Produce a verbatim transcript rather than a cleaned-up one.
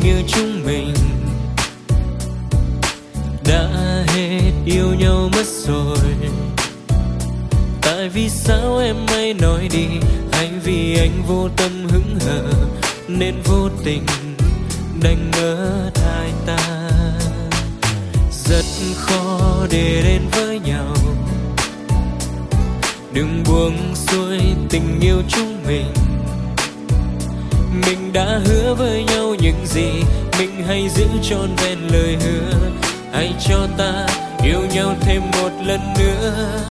yêu chúng mình đã hết yêu nhau mất rồi. Tại vì sao em hay nói đi, hay vì anh vô tâm hững hờ nên vô tình đành ngỡ hai ta. Rất khó để đến với nhau, đừng buông xuôi tình yêu chúng mình. Mình đã hứa với nhau những gì, mình hãy giữ trọn vẹn lời hứa. Hãy cho ta yêu nhau thêm một lần nữa.